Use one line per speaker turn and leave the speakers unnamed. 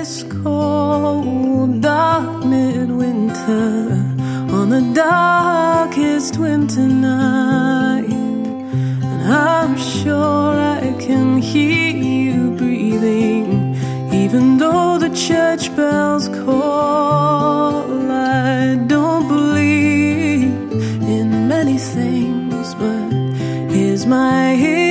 this cold, dark midwinter, on the darkest winter night. And I'm sure I can hear you breathing, even though the church bells call. I don't believe in many things, but here's my